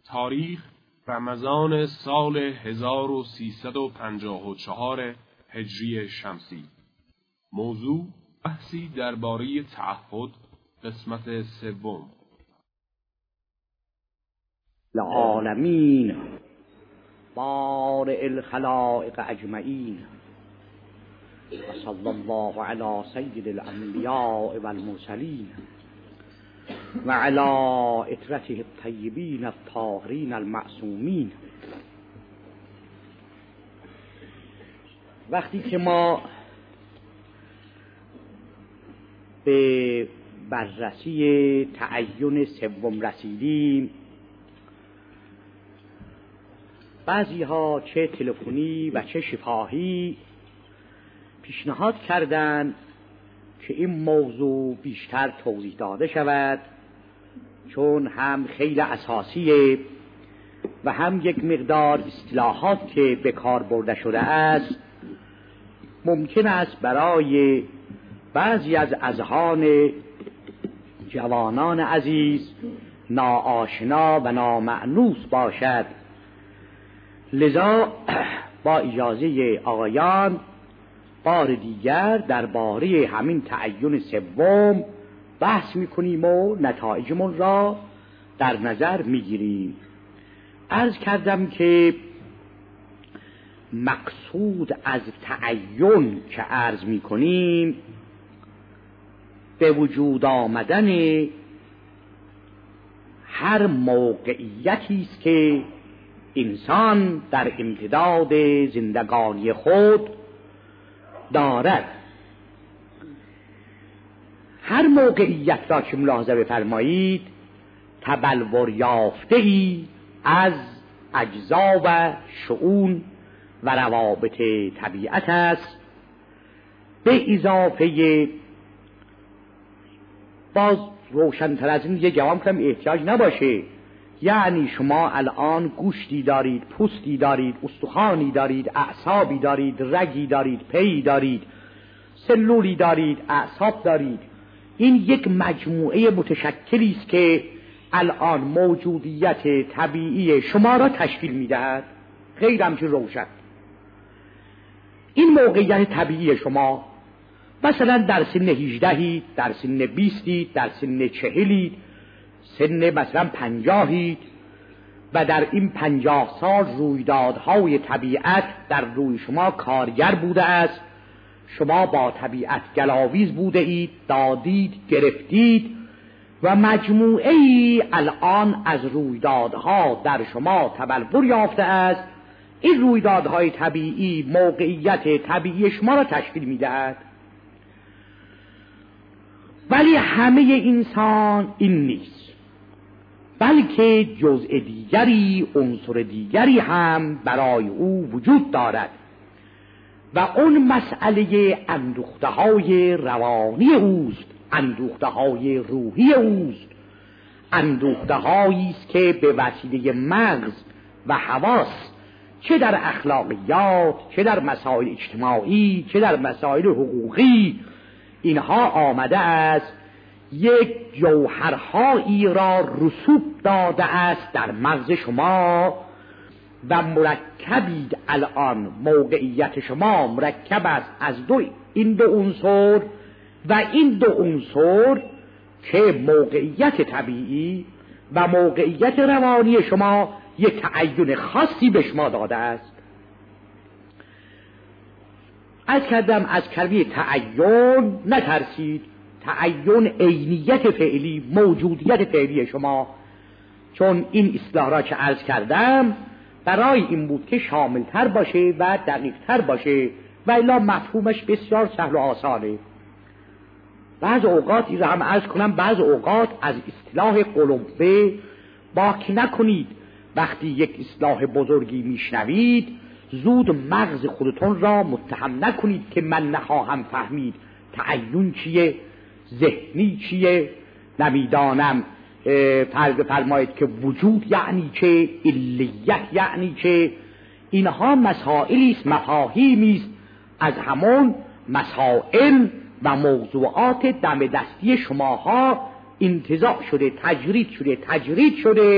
تاریخ رمضان سال 1354 هجری شمسی. موضوع بحثی درباره تعهد، قسمت سوم. العالمین بارئ الخلائق اجمعین و صلی الله علی سید الانبیاء والمرسلین و علی اطرته الطیبین الطاهرین المعصومین. وقتی که ما به بررسی تعین سوم رسیدیم، بعضی ها چه تلفنی و چه شفاهی پیشنهاد کردند که این موضوع بیشتر توضیح داده شود، چون هم خیلی اساسیه و هم یک مقدار اصطلاحات که به کار برده شده است ممکن است برای بعضی از اذهان جوانان عزیز ناآشنا و نامأنوس باشد. لذا با اجازه آقایان بار دیگر درباره همین تعین سوم بحث میکنیم و نتایجمون را در نظر میگیریم. عرض کردم که مقصود از تعین که عرض میکنیم به وجود آمدن هر موقعیتی است که انسان در امتداد زندگانی خود دارد. هر موقعیت را که ملاحظه بفرمایید تبلور یافته‌ای از اجزا و شؤون و روابط طبیعت است، به اضافه باز روشن‌تر از این یه جواب کنم احتیاج نباشه. یعنی شما الان گوشتی دارید، پوستی دارید، استخوانی دارید، اعصابی دارید، رگی دارید، پیی دارید، سلولی دارید، اعصاب دارید. این یک مجموعه متشکلی است که الان موجودیت طبیعی شما را تشکیل می‌دهد. خیلی همچنین روشن. این موقعیت طبیعی شما مثلا در سن 18 در سن 20 در سن 40 سن مثلا 50 و در این 50 سال رویدادهای طبیعت در روی شما کارگر بوده است. شما با طبیعت گلاویز بوده اید، دادید، گرفتید و مجموعه ای الان از رویدادها در شما تبلور یافته است. این رویدادهای طبیعی موقعیت طبیعی شما را تشکیل می‌دهد. ولی همه انسان این نیست، بلکه جزء دیگری، عنصر دیگری هم برای او وجود دارد و اون مسئله اندوخته‌های روانی اوست، اندوخته‌های روحی اوست، اندوخته‌هایی است که به وسیله مغز و حواس، چه در اخلاقیات، چه در مسائل اجتماعی، چه در مسائل حقوقی، اینها آمده است یک جوهرهایی را رسوب داده است در مغز شما و مرکبید. الان موقعیت شما مرکب است از این دو عنصر و این دو عنصر که موقعیت طبیعی و موقعیت روانی شما یک تعین خاصی به شما داده است. از کردم از کلمه تعین نترسید. تعین عینیت فعلی، موجودیت فعلی شما، چون این اصطلاح را که عرض کردم برای این بود که شاملتر باشه و دقیقتر باشه و الا مفهومش بسیار سهل و آسانه. بعض اوقات این را هم عرض کنم، بعض اوقات از اصطلاح قلمبه باکی نکنید. وقتی یک اصطلاح بزرگی میشنوید زود مغز خودتون را متهم نکنید که من نخواهم فهمید تعین چیه، ذهنی چیه، نمیدانم فرض فرمایید که وجود یعنی چه، علیت یعنی چه. اینها مسائلی است، مفاهیمی است از همون مسائل و موضوعات دم دستی شماها انتزاع شده، تجرید شده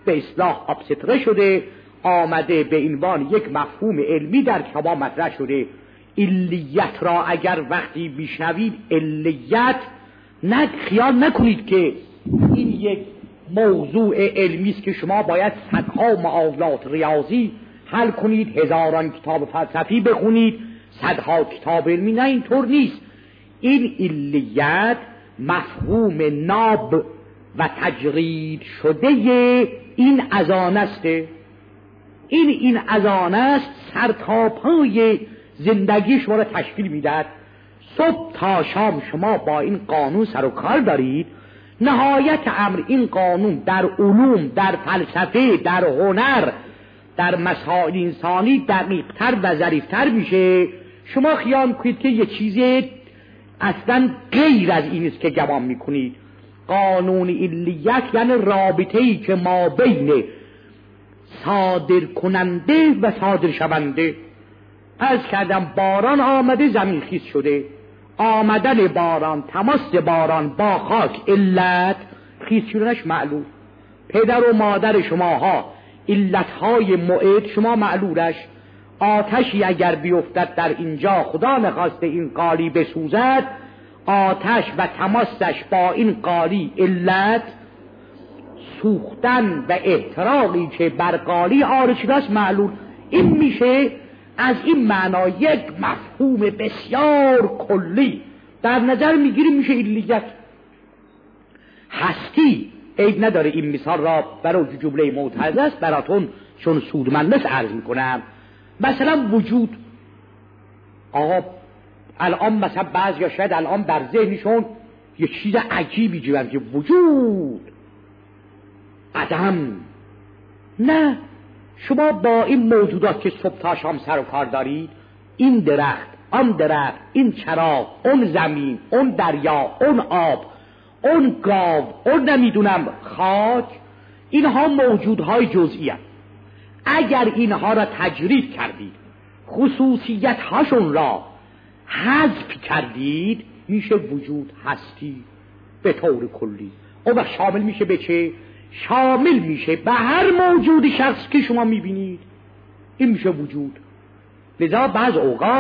به اصطلاح ابستره شده، آمده به عنوان یک مفهوم علمی در کتاب مطرح شده. علیت را اگر وقتی میشنوید علیت، خیال نکنید که این یک موضوع علمی است که شما باید صدها معادلات ریاضی حل کنید، هزاران کتاب فلسفی بخونید، صدها کتاب علمی. نه، اینطور نیست. این علیت مفهوم ناب و تجرید شده این اذان است. این اذان است سر تا پای زندگی شما را تشکیل میدهد. صبح تا شام شما با این قانون سر و کار دارید. نهایت امر این قانون در علوم، در فلسفه، در هنر، در مسائل انسانی دقیق‌تر و ظریف‌تر میشه. شما خیال کنید که یه چیزی اصلا غیر از این است که گمان میکنید. قانون علیت یعنی رابطه‌ای که ما بین صادر کننده و صادر شونده. عرض کردم باران آمده زمین خیس شده. آمدن باران، تماس باران با خاک علت، خیس شدنش معلوم. پدر و مادر شماها علتهای معد، شما معلولش. آتشی اگر بیفتد در اینجا، خدا نخواسته این قالی بسوزد، آتش و تماسش با این قالی علت، سوختن و احتراقی که بر قالی عارض شده است معلول. این میشه از این معنا یک مفهوم بسیار کلی در نظر میگیریم، میشه علیت. هستی عیب نداره این مثال را برای جمله معترض است براتون چون سودمند است عرض میکنم. مثلا وجود، آقا الان مثلا بعضی یا شاید الان در ذهنشون یه چیز عجیبی جواب که وجود عدم. نه، شما با این موجودات که صبح تا شام سر و کار دارید، این درخت، آن درخت، این چراغ، اون زمین، اون دریا، اون آب، اون گاو، اون نمیدونم خاک، اینها موجودهای جزئی هستند. اگر اینها را تجرید کردید، خصوصیت هاشون را حذف کردید، میشه وجود، هستی به طور کلی. اون وقت شامل میشه به چه؟ شامل میشه به هر موجود شخص که شما میبینید. این میشه وجود. لذا بعض اوقات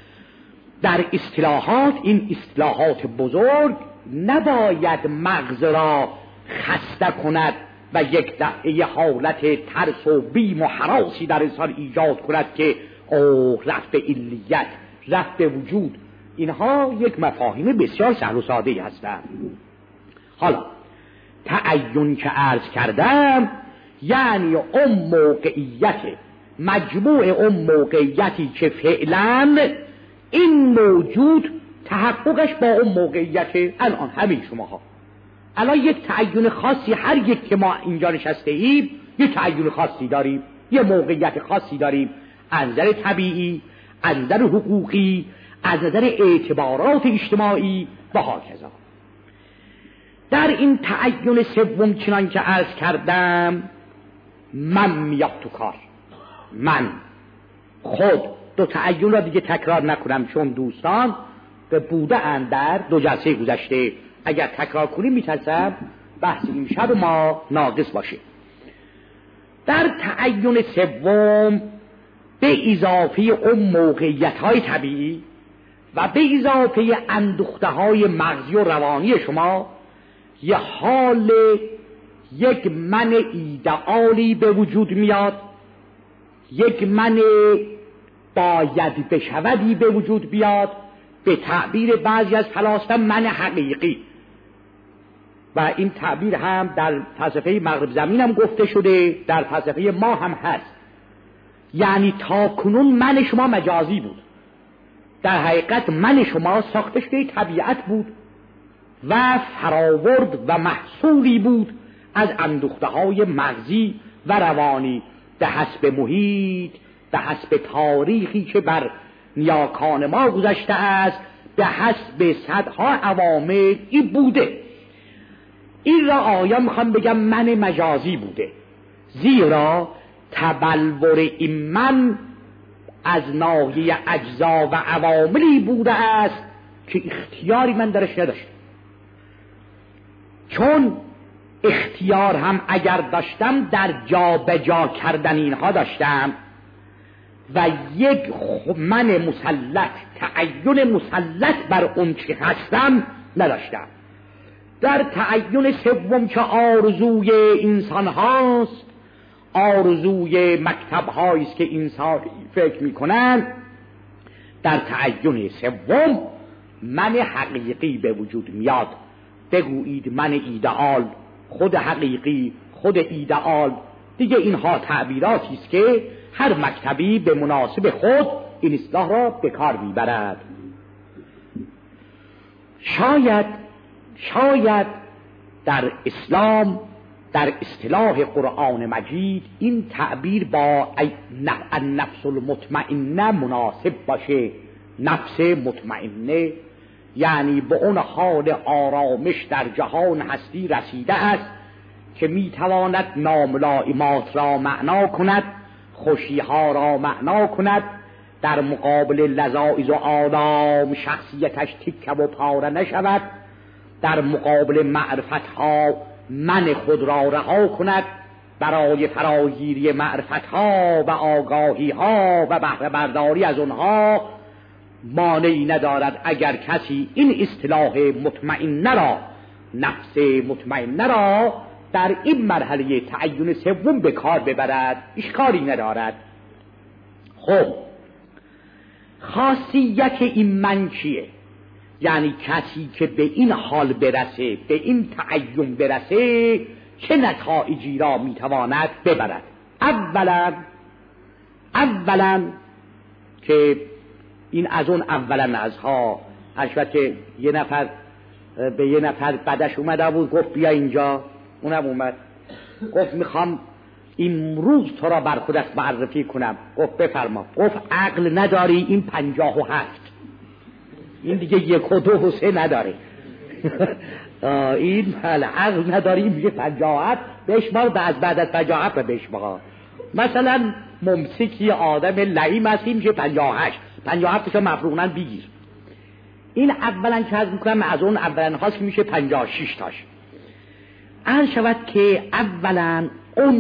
در اصطلاحات، این اصطلاحات بزرگ، نباید مغز را خسته کند و یک دفعه حالت ترس و بیم و هراسی در انسان ایجاد کند که اوه رفت به علیت، رفت به وجود. اینها یک مفاهیم بسیار سهل و ساده هستند. حالا تعین که عرض کردم یعنی اون موقعیت، مجموع اون موقعیتی که فعلا این موجود تحققش با اون موقعیت الان همین شماها. الان یک تعین خاصی هر یک که ما اینجا نشسته ایم یک تعین خاصی داریم، یه موقعیت خاصی داریم از نظر طبیعی، از نظر حقوقی، از نظر اعتبارات اجتماعی و هاکذا. در این تعین سوم چنان که عرض کردم من میاد تو کار. من خود دو تعین را دیگه تکرار نکنم چون دوستان به بوده اند در دو جلسه گذشته. اگر تکرار کنیم میترسم بحث این شب ما ناقص باشه. در تعین سوم به اضافه اون موقعیت های طبیعی و به اضافه اندوخته های مغزی و روانی شما یه حال، یک من ایدئالی به وجود میاد، یک من باید بشودی به وجود بیاد، به تعبیر بعضی از فلاسفه من حقیقی. و این تعبیر هم در فلسفه مغرب زمین هم گفته شده، در فلسفه ما هم هست. یعنی تا کنون من شما مجازی بود، در حقیقت من شما ساخته شده طبیعت بود و فراورد و محصولی بود از اندوخته های مغزی و روانی به حسب محیط، به حسب تاریخی که بر نیاکان ما گذشته است، به حسب صدها عوامل این بوده. این را آیا میخوام بگم من مجازی بوده، زیرا تبلور این من از ناحیه اجزا و عواملی بوده است که اختیاری من درش نداشت. چون اختیار هم اگر داشتم در جا به جا کردن اینها داشتم و یک من مسلط، تعین مسلط بر اون چی هستم نداشتم. در تعین سوم که آرزوی انسان هاست، آرزوی مکتب هاییست که انسان فکر میکنن، در تعین سوم من حقیقی به وجود میاد. بگویید من ایدئال، خود حقیقی، خود ایدئال، دیگه اینها تعبیراتی است که هر مکتبی به مناسب خود این اصطلاح را به کار میبرد. شاید در اسلام، در اصطلاح قرآن مجید، این تعبیر با النفس المطمئنه مناسب باشه. نفس مطمئنه یعنی به اون حال آرامش در جهان هستی رسیده است که میتواند ناملائمات را معنا کند، خوشیها را معنا کند، در مقابل لذائذ و آلام شخصیتش تکه و پاره نشود، در مقابل معرفتها من خود را رها کند، برای فراگیری معرفتها و آگاهیها و بهره برداری از آنها مانعی ندارد اگر کسی این اصطلاح مطمئنه را، نفس مطمئنه را در این مرحله تعین سوم به کار ببرد، اشکالی ندارد. خب خاصیت این من چیه؟ یعنی کسی که به این حال برسه، به این تعین برسه، چه نتایجی را میتواند ببرد؟ اولا که این از اون اولا ازها، البته یه نفر به یه نفر بعدش اومده بود گفت بیا اینجا، اونم اومد گفت میخوام امروز تو را بر خودت معرفی کنم. گفت بفرما. گفت عقل نداری؟ این 57، این دیگه 1 و 2 و 3 نداره. این عقل نداری، میگه 57 بشمار، بعد از 57 بشمار. مثلا ممسکی آدم لعیم هستیم که 58 تا مفروغنن بگیر. این اولا که از میکنم از اون اولا هاست که میشه 56 تاش. عرض شود که اولا اون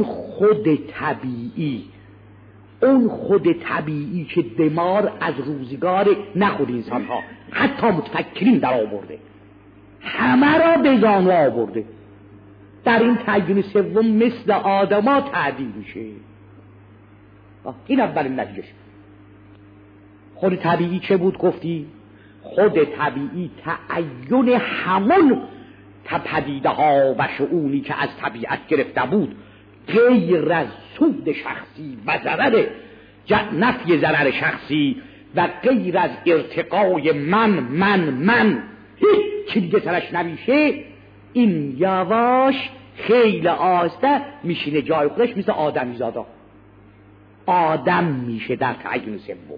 خود طبیعی که دمار از روزگار نخود انسان ها حتی متفکرین در آورده، همه را به زانو آورده، در این تعین سوم مثل آدما تعدیل میشه. این اولین نتیجه. خود طبیعی چه بود گفتی؟ خود طبیعی تعین همون پدیده ها و شؤونی که از طبیعت گرفته بود، غیر از سود شخصی و ضرر نفی ضرر شخصی و غیر از ارتقای من هیچ چیزی دیگه سرش نمیشه. این یواش خیلی آسته میشینه جای خودش، مثل آدمی زادا آدم میشه در تعین سوم.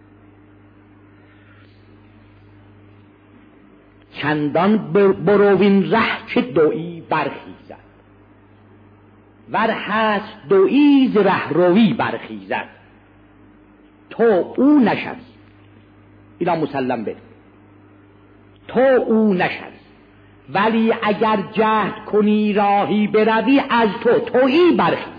چندان بروین ره که دویی برخیزد، ور هست دویی ز ره روی برخیزد، تو او نشوی. اینا مسلم بده، تو او نشوی، ولی اگر جهد کنی راهی بروی، از تویی برخیزد.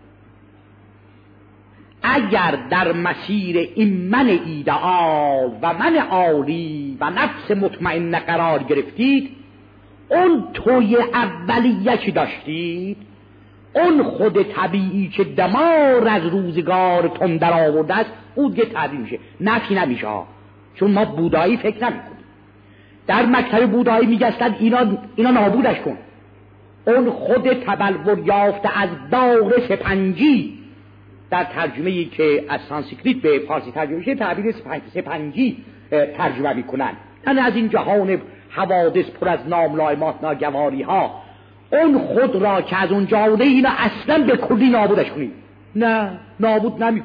اگر در مسیر این من ایدئال و من عالی و نفس مطمئنه قرار گرفتید، اون توی اولیه که داشتید، اون خود طبیعی که دمار از روزگارتون در آورده است، او دیگه تعدیل میشه، نفی نمیشه. چون ما بودایی فکر نمی کنیم. در مکتب بودایی میگستند اینا نابودش کن. اون خود تبلور یافته از دار سپنجی، در ترجمه‌ای که از سانسکریت به فارسی ترجمه میشه تعبیر سپنجی ترجمه میکنن، یعنی از این جهان حوادث پر از ناملائمات ناگواری ها، اون خود را که از اون جاده اینا اصلا به کلی نابودش کنیم. نه، نابود نمی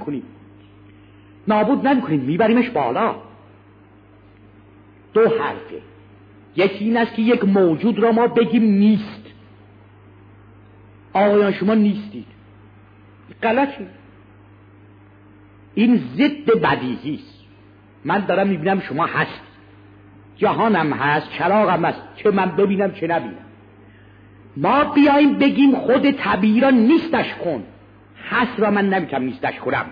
کنیم، میبریمش بالا. 2 حرفه. یکی این است که یک موجود را ما بگیم نیست. آقایان شما نیستید، غلطی. این ضد بدیهی است. من دارم میبینم شما هست، جهانم هست، چراغم هست، چه من ببینم چه نبینم. ما بیاییم بگیم خود طبیعی را نیستش کن، هست را من نمیتونم نیستش کنم.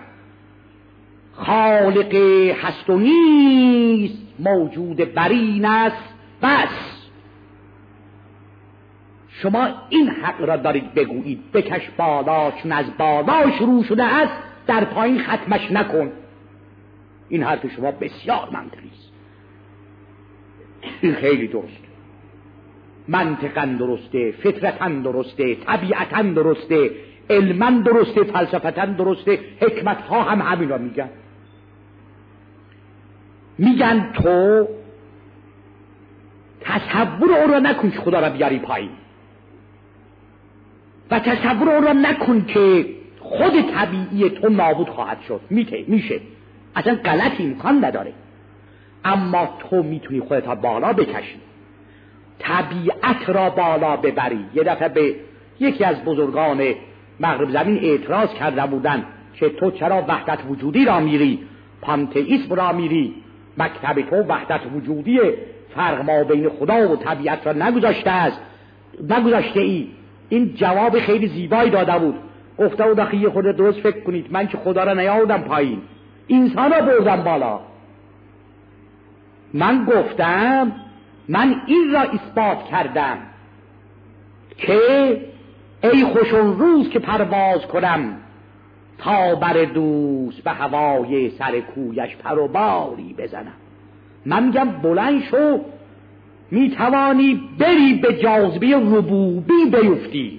خالق هست و نیست، موجود برین است بس. شما این حق را دارید بگویید، بکش بالا چون از بالا شروع شده است در پایین ختمش نکن. این حرف شما بسیار منطقی است، این خیلی درسته، منطقاً درسته، فطرتاً درسته، طبیعتاً درسته، علماً درسته، فلسفتاً درسته، حکمت‌ها هم همین را میگن. میگن تو تصور اون را نکن که خدا را بیاری پایین و تصور اون را نکن که خود طبیعی تو نابود خواهد شد. میشه، اصلا غلط امکان نداره، اما تو میتونی خودت را بالا بکشی، طبیعت را بالا ببری. یه دفعه به یکی از بزرگان مغرب زمین اعتراض کرده بودن که تو چرا وحدت وجودی را میری، پانتئیسم را میری، مکتب تو وحدت وجودی، فرق ما بین خدا و طبیعت را نگذاشته ای. این جواب خیلی زیبایی داده بود، گفته بود آخه یه خود درست فکر کنید، من که خدا را نیاوردم پایین، انسان را بردم بالا. من گفتم من این را اثبات کردم که ای خوشون روز که پرواز کنم تا بر دوست به هوای سر کویش پر و باری بزنم. من میگم بلند شو، میتوانی بری به جاذبه ربوبی بیفتی.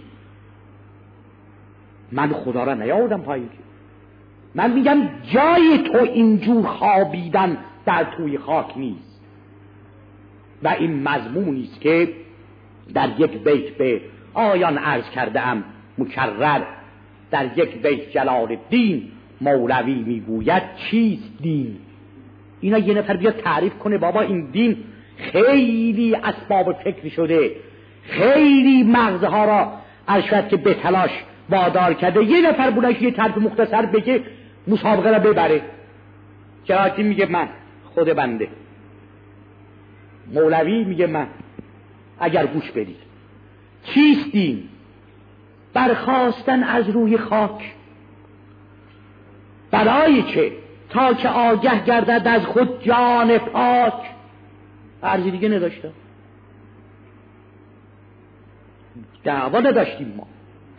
من خدا را نیاوردم پایین. من میگم جای تو اینجور خوابیدن در توی خاک نیست. و این مضمونی است که در یک بیت به آیان عرض کرده ام مکرر. در یک بیت جلال الدین مولوی میگوید چیست دین؟ اینا یه نفر بیا تعریف کنه بابا این دین خیلی اسباب فکر شده، خیلی مغزها را ارشد که به تلاش وادار کرده. یه نفر بودنش یه طرف مختصر بگه مسابقه را ببره. جلال الدین میگه من، خود بنده. مولوی میگه من. اگر گوش بدید چیست دین؟ برخاستن از روی خاک. برای چه؟ تا که آگه گردد از خود جان پاک. عرضی دیگه نداشتم، دعوا نداشتیم ما.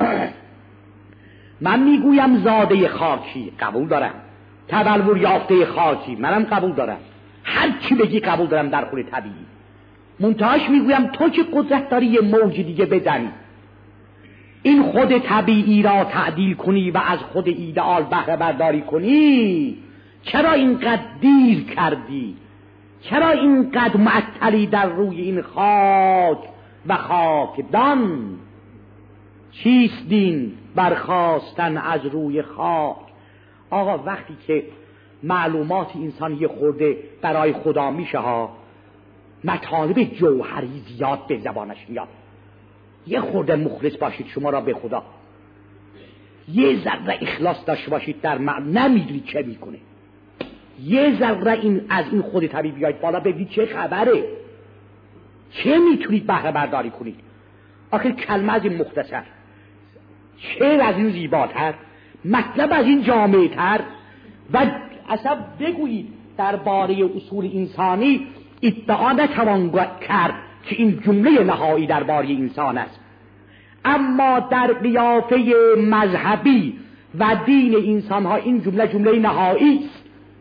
من میگویم زاده خاکی، قبول دارم. تبلور یافته خاکی، منم قبول دارم. هر چی بگی قبول دارم در خود طبیعی. منتهاش میگویم تو که قدرت داری یه موج دیگه بزنی، این خود طبیعی را تعدیل کنی و از خود ایدئال بهره برداری کنی، چرا اینقدر دیر کردی؟ چرا اینقدر معطلی در روی این خاک و خاکدان؟ چیست دین؟ برخاستن از روی خاک. آقا وقتی که معلومات انسان یه خورده برای خدا میشه ها، مطالب جوهری زیاد به زبانش میاد. یه خورده مخلص باشید شما را به خدا، یه ذره اخلاص داشته باشید در نمیدونید چه میکنه. یه ذره این از این خود طبیعی بیاید بالا ببینید چه خبره، چه میتونید بهره برداری کنید. آخر کلمه از این مختصر، شعر از این زیباتر، مطلب از این جامعتر. و اصلا بگویید درباره اصول انسانی ادعا نتوان کرد که این جمله نهایی درباره انسان است، اما در قیافه مذهبی و دین انسان ها این جمله نهایی است.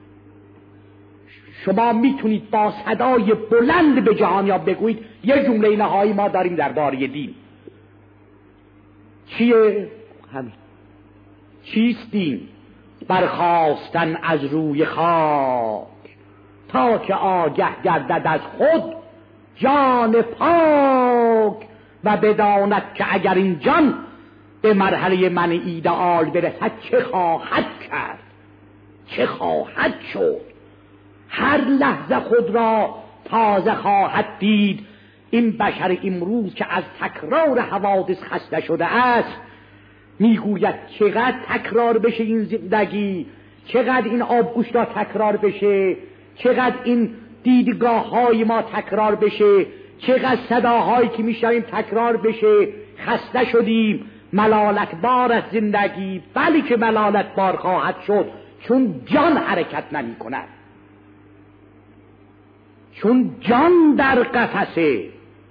شما میتونید با صدای بلند به جهانیان بگویید یه جمله نهایی ما داریم درباره دین. چیه؟ همین. چیست دین؟ برخاستن از روی خاک تا که آگه گردد از خود جان پاک و بداند که اگر این جان به مرحله من ایدئال برسد چه خواهد کرد، چه خواهد شد. هر لحظه خود را تازه خواهد دید. این بشر امروز که از تکرار حوادث خسته شده است میگوید چقدر تکرار بشه این زندگی، چقدر این آبگوشت ها تکرار بشه، چقدر این دیدگاه های ما تکرار بشه، چقدر صداهایی که میشنویم تکرار بشه، خسته شدیم، ملالت بار از زندگی، بلی که ملالت بار خواهد شد، چون جان حرکت نمی کند، چون جان در قفسه.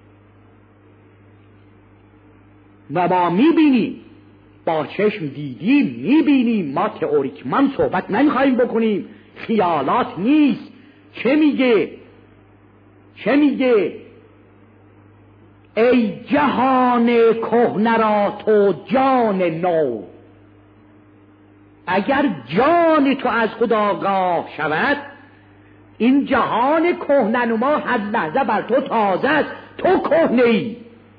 و ما میبینیم، با چشم دیدیم، میبینیم، ما تئوریکمان صحبت نمیخوایم بکنیم، خیالات نیست. چه میگه ای جهان کهنه را تو جان نو، اگر جان تو از خود آگاه شود، این جهان کهنه نما هر لحظه بر تو تازه است، تو کهنه ای.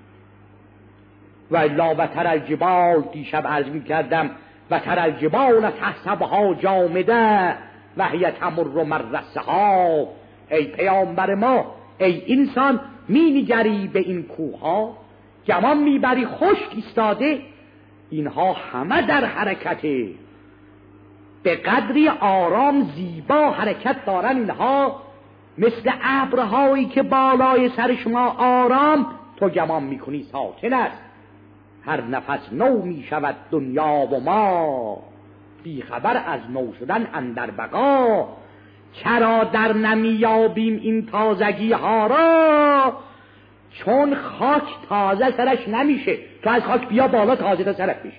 و الا و تر الجبال، دیشب عرض می کردم، و تر الجبال تحسبها جامده و هی تمر مر السحاب. ای پیامبر ما، ای انسان، می نگری به این کوها، گمان میبری خشک ایستاده، اینها همه در حرکته، به قدری آرام زیبا حرکت دارن. اینها مثل ابرهایی که بالای سر شما آرام، تو گمان میکنی ساکن است. هر نفس نو میشود دنیا و ما، بی خبر از نو شدن اندر بقا. چرا در نمیابیم این تازگی ها را؟ چون خاک تازه سرش نمیشه. تو از خاک بیا بالا، تازه تا سرش میشه.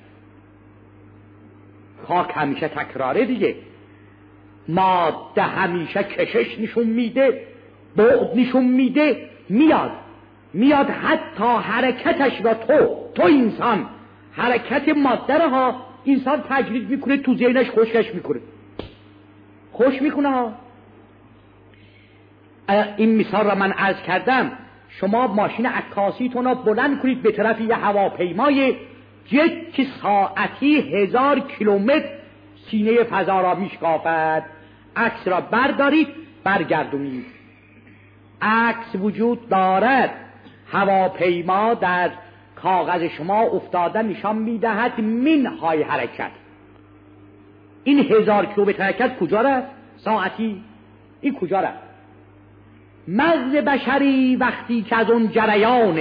خاک همیشه تکراره دیگه، ماده همیشه کشش نشون میده، بعد نشون میده، میاد حتی حرکتش را تو انسان حرکت ماده ها انسان تجرید میکنه، تو ذهنش خوش میکنه ها. این مثال را من عرض کردم، شما ماشین عکاسیتون را بلند کنید به طرف یه هواپیمای جت که ساعتی 1000 کیلومتر سینه فضا را میشکافد، عکس را بردارید برگردونید. عکس وجود دارد، هواپیما در کاغذ شما افتاده نشان میدهد منهای حرکت. این 1000 کیلومتر حرکت کجا رفت؟ ساعتی این کجا رفت؟ مغز بشری وقتی که از اون جریان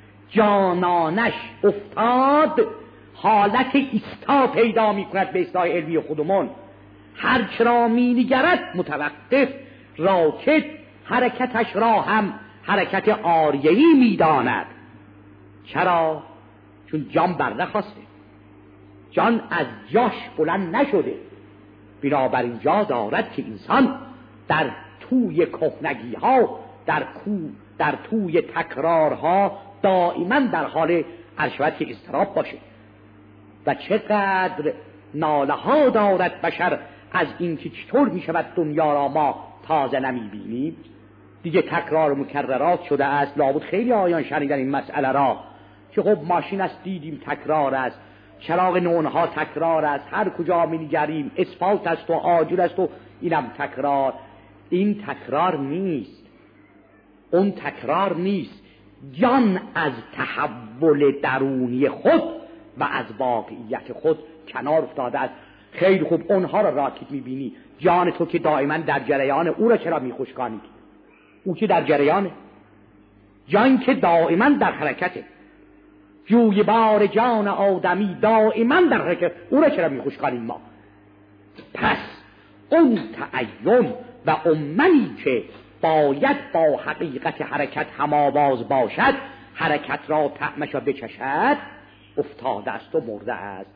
جانانش افتاد، حالت ایستا پیدا میکند به اصطلاح علمی خودمون. هر چرا مینگرد متوقف، راکت حرکتش را هم حرکت آریه‌ای میداند. چرا؟ چون جان برنخواسته، جان از جاش بلند نشده. بنابراین جا دارد که انسان در توی کهنگی ها، در توی تکرارها دائما در حال ارشوت اضطراب باشه. و چقدر ناله ها دارد بشر از اینکه چطور می شود دنیا را ما تازه نمی بینیم. دیگه تکرار مکررات شده است. لابد خیلی آیان شنیدن این مسئله را که خب ماشین است دیدیم تکرار است، چراغ نونها تکرار است، هر کجا می نگریم اسفالت است و آجر است و اینم تکرار. این تکرار نیست، اون تکرار نیست. جان از تحول درونی خود و از واقعیت خود کنار افتاده است. خیلی خوب اونها را راکت میبینی، جان تو که دائما در جریان، او را چرا میخوشکانید؟ او که در جریانه، جان که دائما در حرکته. جوی بار جان آدمی دائما در حرکت، او را چرا میخوشکانید ما؟ پس اون تعین و امنی که باید با حقیقت حرکت هم‌آواز باشد، حرکت را طعمش را بچشد، افتاده است و مرده است.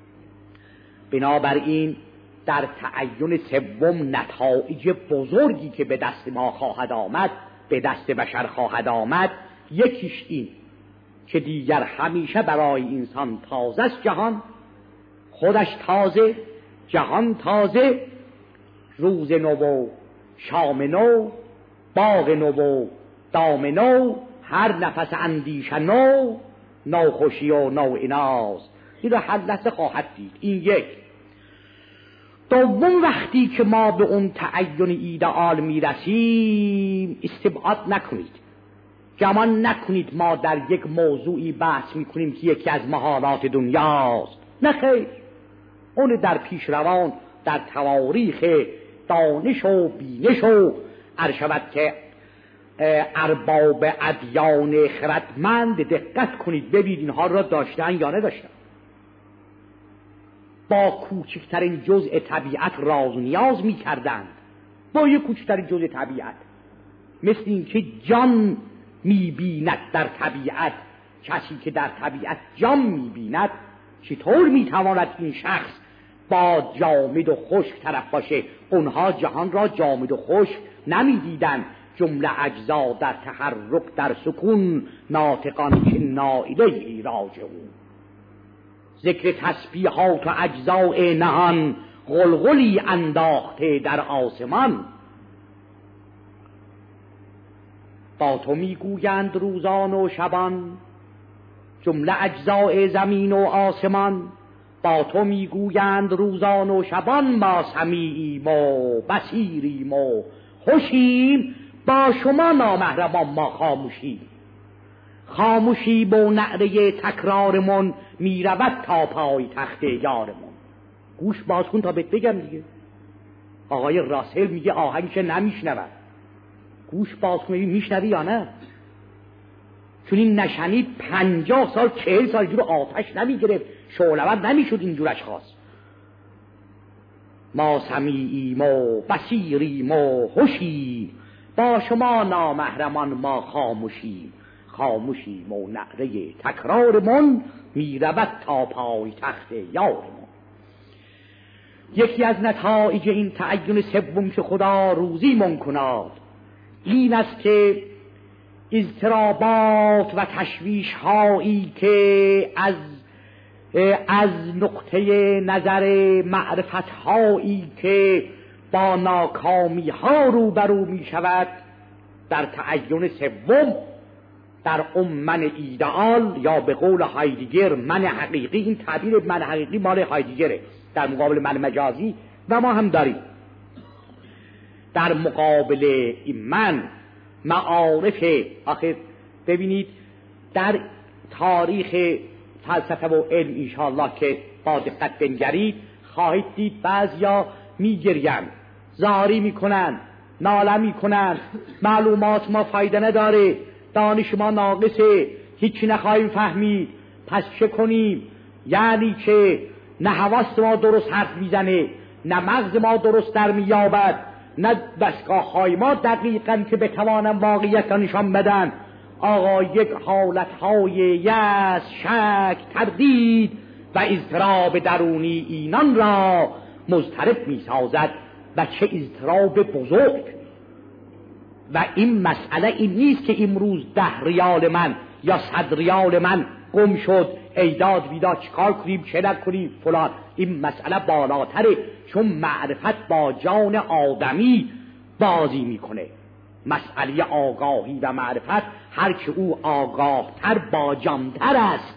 بنابراین در تعین سوم نتایج بزرگی که به دست ما خواهد آمد، به دست بشر خواهد آمد، یکیش این که دیگر همیشه برای انسان تازه است. جهان خودش تازه، جهان تازه، روز نو و شام نو، باغ نو و دام نو، هر نفس اندیشه نو، نوخوشی و نو ایناز. این را هر لحظه خواهد دید. این یک. دوم، وقتی که ما به اون تعین ایدئال میرسیم، استبعاد نکنید، گمان نکنید ما در یک موضوعی بحث میکنیم که یکی از محالات دنیاست. نه خیر، اون در پیش روان در تواریخ دانش و بینش و عرشبت که ارباب ادیان خردمند دقت کنید ببینید اینها را داشتن یا نداشتن. با کوچکترین جزء طبیعت راز و نیاز می کردند، با یک کوچکترین جزء طبیعت، مثل این که جان می بیند در طبیعت. کسی که در طبیعت جان می بیند چطور می تواند این شخص با جامد و خشک طرف باشه؟ اونها جهان را جامد و خشک نمی دیدن، جمله اجزا در تحرک در سکون، ناطقان که نائله راجعون. ذکر تسبیحات و اجزاء نهان، غلغلی انداخته در آسمان. با تو میگویند روزان و شبان، جمله اجزاء زمین و آسمان. با تو میگویند روزان و شبان، ما سمیعیم و بصیریم و خوشیم. با شما نامحرمان ما خاموشیم. خاموشی با نعره تکرارمون، میرود تا پای تخت یارمون. گوش باز کن تا بهت بگم دیگه. آقای راسل میگه آهنگش نمیشنود. گوش باز کن میشنوی یا نه؟ چون این نشنید 50 سال 40 سال جور آتش نمیگرفت، شعله‌ور نمیشد اینجور اشخاص. ما سمیعیم و بصیریم و هوشیم، با شما نامحرمان ما خاموشیم. خاموشیم و نعره تکرارمون، میرود تا پای تخت یارمون. یکی از نتایج این تعین سوم که خدا روزی من کناد این است که اضطرابات و تشویش هایی که از نقطه نظر معرفت هایی که با ناکامی ها روبرو می شود، در تعین سوم، در من ایدئال، یا به قول هایدگر من حقیقی. این تعبیر من حقیقی مال هایدگره در مقابل من مجازی، و ما هم داریم. در مقابل این من معارف، آخر ببینید در تاریخ فلسفه و علم انشاءالله که با دقت بنگرید خواهید دید بعضیا میگرین، زاری میکنن، ناله میکنن، معلومات ما فایده نداره، دانش ما ناقصه، هیچی نخواهیم فهمید، پس چه کنیم؟ یعنی که نه حواس ما درست حرف میزنه، نه مغز ما درست در میابد، نه دستگاه های ما دقیقاً که بتوانم واقعیت نشان بدن. آقا یک حالت های یأس، شک، تردید و اضطراب درونی اینان را مضطرب می سازد، و چه اضطراب بزرگ. و این مسئله این نیست که امروز 10 ریال من یا 100 ریال من گم شد، ایداد بیداد چیکار کنیم چه نکنیم فلان. این مسئله بالاتره، چون معرفت با جان آدمی بازی میکنه. مسئله آگاهی و معرفت، هر که او آگاه تر با جانتر است.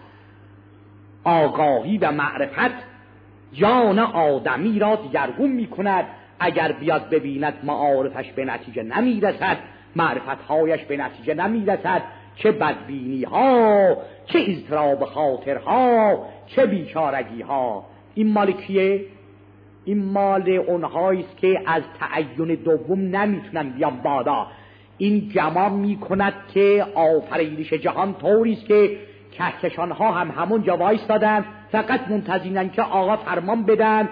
آگاهی و معرفت جان آدمی را دیگرگون میکند. اگر بیاد ببیند معارفش به نتیجه نمیرسد، معرفتهایش به نتیجه نمیرسد، چه بدبینی ها، چه اضطراب خاطرها، چه بیچارگی ها. این مال کیه؟ این مال اونهاییست که از تعین دوم نمیتونن بیان بالا. این گمان میکند که آفرینش جهان طوریست که کهکشان ها هم همون جا وایستادن، فقط منتظرن که آقا فرمان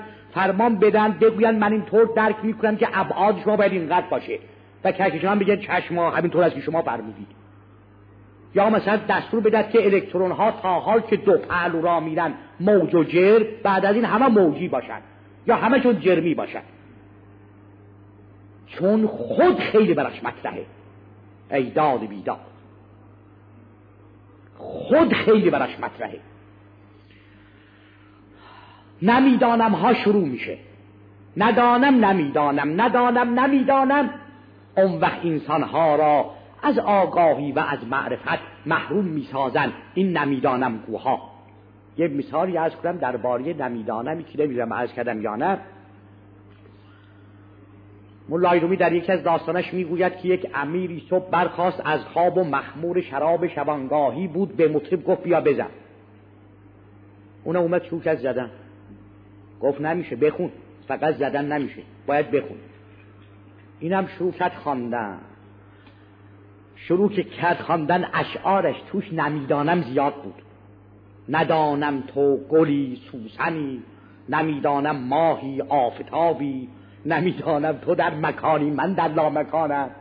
بدن بگوین من اینطور درک میکنم که ابعاد شما باید اینقدر باشه، و کهکشان بگن چشم همینطور است که شما فرمودید. یا مثلا دستور بدهد که الکترون ها تا حال که دو پهلو را میرن موج و جرم، بعد از این همه موجی باشن یا همه چون جرمی باشن، چون خود خیلی براش مطرحه. ایداد بیداد خود خیلی براش مطرحه. نمیدانم ها شروع میشه، ندانم. اون وقت انسان ها را از آگاهی و از معرفت محروم میسازن این نمیدانم گوها. یه مثالی عرض کنم درباره نمیدانمی که نمیدونم عرض کردم یا نه. مولای رومی در یکی از داستانش میگوید که یک امیری صبح برخاست از خواب و مخمور شراب شبانگاهی بود، به مطرب گفت بیا بزن. اونم اومد شروع کرد زدن. گفت نمیشه، بخون، فقط زدن نمیشه، باید بخون. اینم شروع کرد خواندن. شروع که کرد خواندن اشعارش توش نمیدانم زیاد بود. ندانم تو گلی سوسنی، نمیدانم ماهی آفتابی، نمیدانم تو در مکانی من در لامکانم.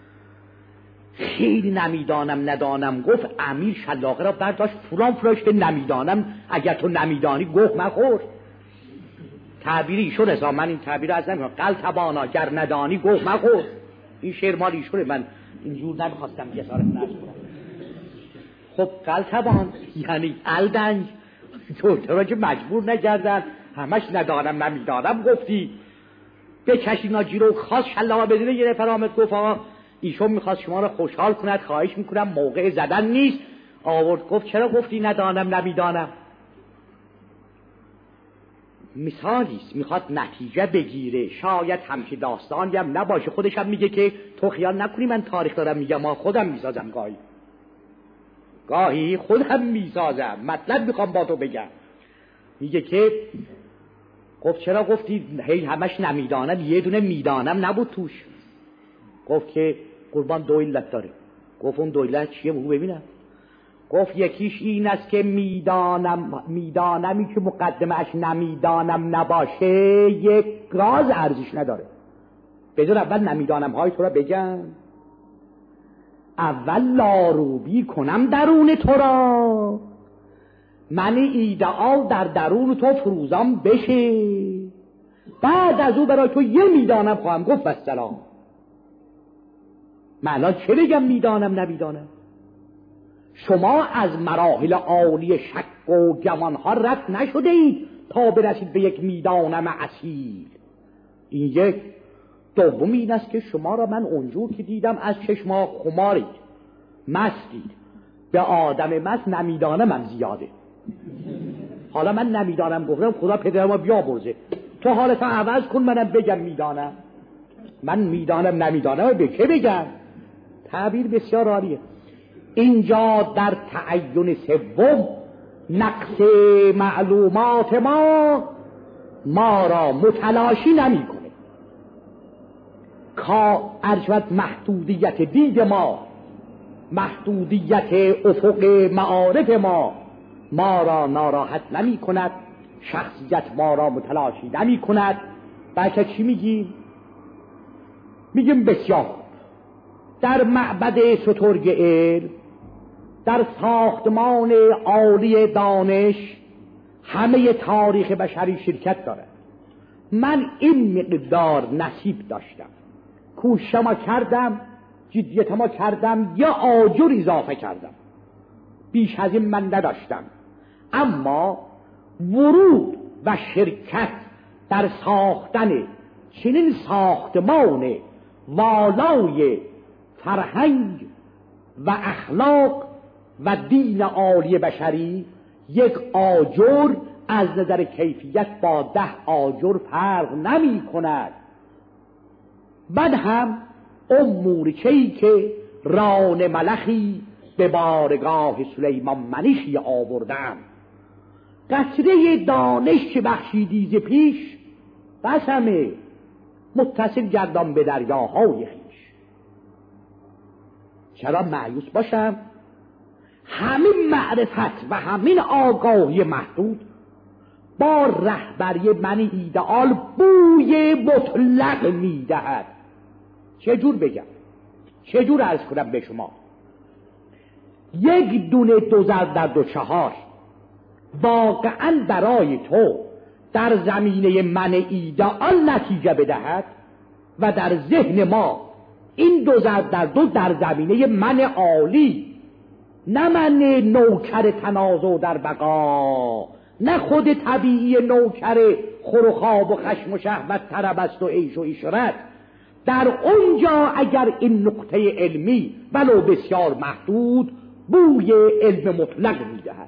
خیلی نمیدانم ندانم گفت. امیر شلاقه را برداشت فلان که نمیدانم، اگر تو نمیدانی گفت مخور. تعبیری ایشون هست، من این تعبیر از نمیدونم. قلتبانا گر ندانی گفت مخور. این شعر مال ایشونه، من اینجور نمیخواستم جسارت نرس کنم. خب قلتبان یعنی الدنگ، تو را که مجبور نکردن همش ندانم نمیدانم گفتی. بکشی ناجی رو خواست شلاقه بدونه. یه نفر آمد گفت آقا ایشون میخواست شما رو خوشحال کند، خواهش میکنم موقع زدن نیست. آورد گفت چرا گفتی ندانم نمیدانم؟ مثالیست، میخواد نتیجه بگیره. شاید همچی داستانی هم نباشه. خودش هم میگه که تو خیال نکنی من تاریخ دارم میگم، ما خودم میسازم گاهی خودم میسازم، مطلب میخوام با تو بگم. میگه که گفت چرا گفتی هی همش نمیدانم؟ یه دونه میدانم نبود توش. گفت که قربان دو علت داره. گفت اون دو علت چیه؟ بگو ببینم. گفت یکیش این است که میدانمی که مقدمش نمیدانم نباشه یک راز ارزش نداره. بذار اول نمیدانم های تو را بگم، اول لاروبی کنم درون تو را، من ایدئال در درون تو فروزان بشه، بعد از او برای تو یه میدانم خواهم گفت والسلام. من الان چه بگم میدانم نمیدانم؟ شما از مراحل عالی شک و گمانها رد نشده اید تا برسید به یک میدانم اصیل. این یک. دوم این است که شما را من اونجور که دیدم از چشما خمارید، مستید. به آدم مست نمیدانم هم زیاده. حالا من نمیدانم گفتم خدا پدرمو بیامرزه، تو حالتا عوض کن منم بگم میدانم. من میدانم نمیدانم به که بگم؟ تعبیر بسیار عالیه. اینجا در تعین سوم نقص معلومات ما را متلاشی نمی کنه. کا ارجوت محدودیت دید ما، محدودیت افق معارف ما را ناراحت نمی کند، شخصیت ما را متلاشی نمی کند. بچه چی میگیم؟ میگیم بسیار در معبد سترگ علم، در ساختمان عالی دانش همه تاریخ بشری شرکت دارد. من این مقدار نصیب داشتم، کوششم کردم، جدیتم کردم، یا آجر اضافه کردم، بیش از این من نداشتم. اما ورود و شرکت در ساختن چنین ساختمان والای فرهنگ و اخلاق و دین عالی بشری، یک آجر از نظر کیفیت با 10 آجر فرق نمی کند. بعد هم اون مورچه‌ای که ران ملخی به بارگاه سلیمان منیشی آوردم، قطره دانش که بخشیدی ز پیش، قسمه متصل گردان به دریاهای خویش. چرا مایوس باشم؟ همین معرفت و همین آگاهی محدود با رهبری من ایدئال بوی مطلق میدهد. چجور بگم؟ چجور عرض کنم به شما؟ یک دونه 2 ضرب در 2 4 واقعا برای تو در زمینه من ایدئال نتیجه بدهد و در ذهن ما این 2 ضرب در 2 در زمینه من عالی، نه من نوکر تنازع در بقا، نه خود طبیعی نوکر خور و خواب و خشم و شهوت طرب است و عیش و عشرت. در اونجا اگر این نقطه علمی ولو بسیار محدود بوی علم مطلق میدهد،